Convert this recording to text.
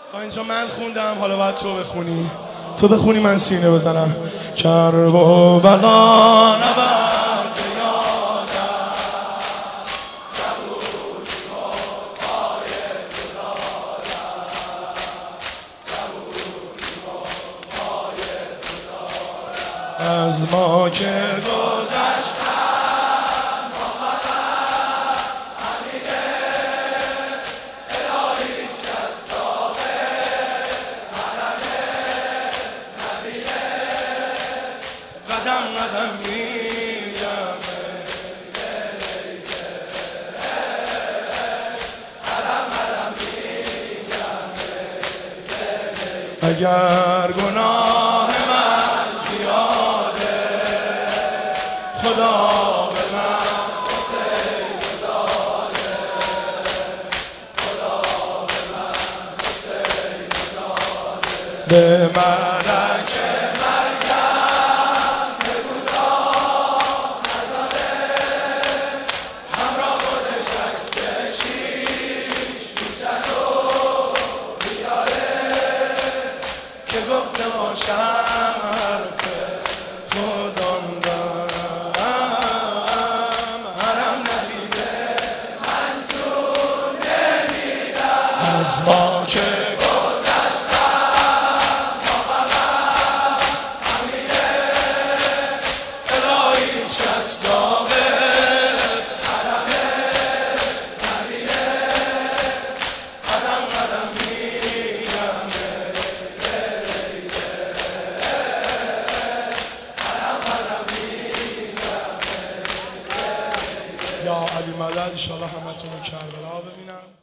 تا اینجا من خوندم، حالا باید تو بخونی. تو بخونی من سینه بزنم. کرب و بلا نبرد یادم، قبولی و پای تو دادم، قبولی و پای تو دادم. از ما که گذشتم قدم قدم میگم قدم قدم میگم اگر گناه من زیاده خدا به من حسین داده، خدا به من حسین داده. به ملک که گفته باشم حرف خودم دارم، حرم ندیده من جون نمیدم. از ما که گذشتم با غمم همینه، الهی هیچ کس داغه حرمه نبینه. قدم قدم میگم یا علی مدد. انشاءالله همتون رو کربلا